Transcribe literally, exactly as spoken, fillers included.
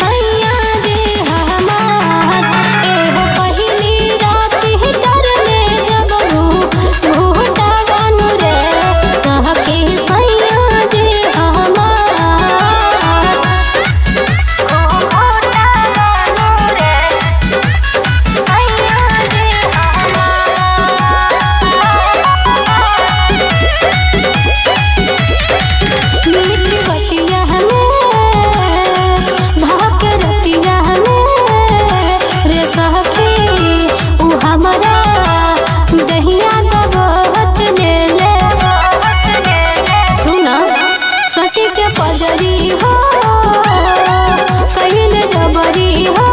सैया जे हमार एहो पहली रात ही डरले जबरू घूटा बनू रे सहके सैया जे हमार घूटा बनू रे सैया जे मीठी बतिया हमें भाग रतिया हमें रे सहखी उ हमारा दहिया दबोच ले ले सुना सटी के पजरी हो कइल जबरी हो